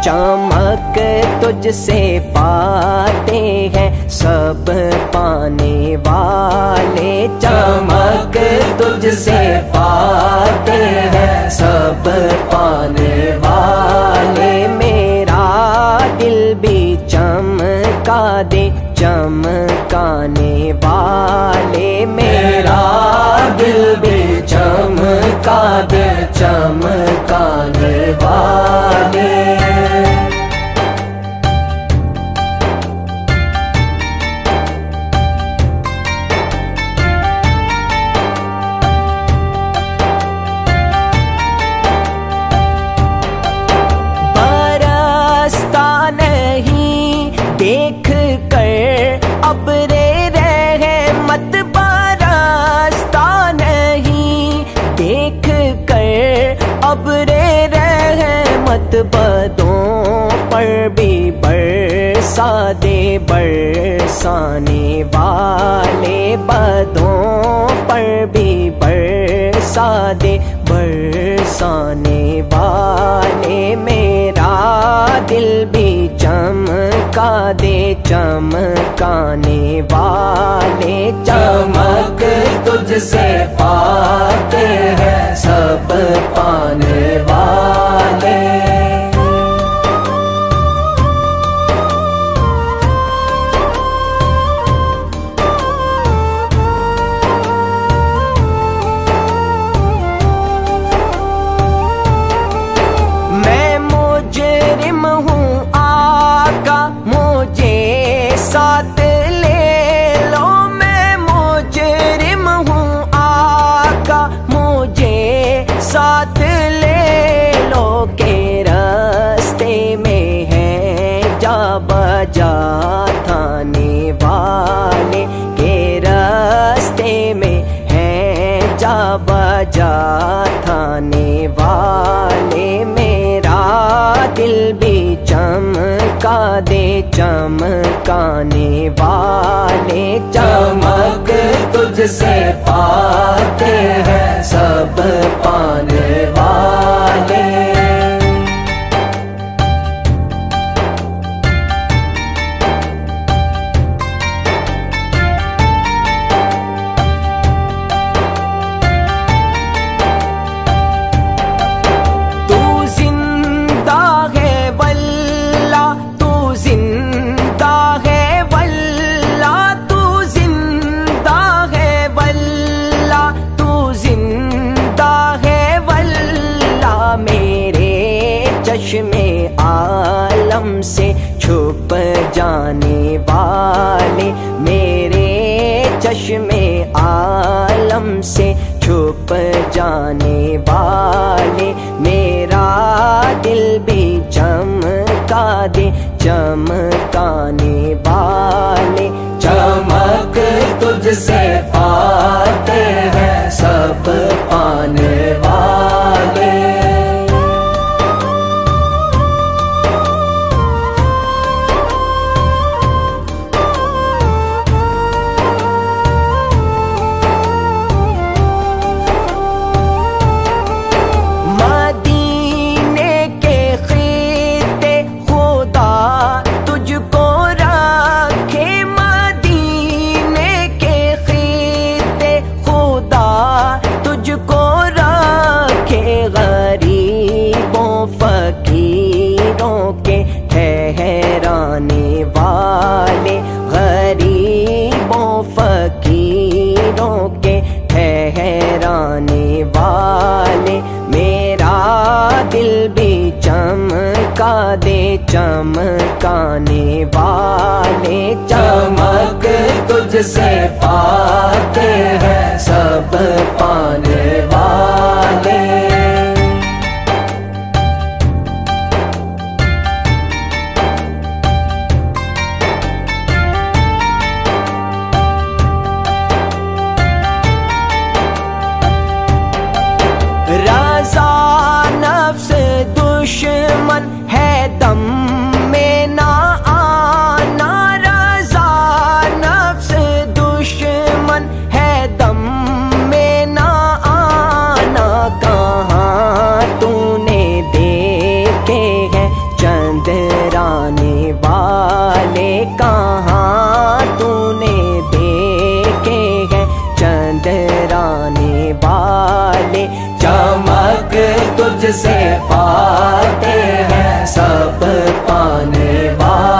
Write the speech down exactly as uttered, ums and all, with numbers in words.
चमक तुझसे पाते हैं सब पाने वाले, चमक तुझसे पाते हैं सब पाने वाले। मेरा दिल भी चमका दे चमकाने वाले, मेरा दिल भी चमका दे चमकाने वाले। देख कर अब रे रहमत बरसता नहीं, देख कर अब रे रहमत बदों पर भी बरसा दे बरसाने वाले, बदों पर भी बरसा दे बरसाने वाले। मेरा दिल भी चमका दे चमकाने वाले, चमक तुझसे पाते हैं सब पाने वाले। मैं मुजरिम हूँ आका मुझे साथ ले लो, मैं मुजरिम हूँ आका मुझे साथ ले लो। के रास्ते में है जा बजा थाने वाले, के रास्ते में है जा बजा थाने वाले। मेरा दिल भी चमका दे चमकाने वाले, चमक तुझसे पाते हैं सब पाने वाले। चश्मे आलम से छुप जाने वाले, मेरे चश्मे आलम से छुप जाने वाले। मेरा दिल भी चमका दे चमकाने वाले, चमक तुझसे पाते हैं सब पाने वाले। फकीरों के ठहराने वाले, गरीबों फकीरों के ठहराने वाले। मेरा दिल भी चमका दे चमकाने वाले, चमक तुझसे पाते हैं सब पाने वाले। रज़ा नफ्स दुश्मन है दम में ना आना, रज़ा नफ्स दुश्मन है दम में ना आना। कहाँ तुझसे पाते हैं सब पाने वाले।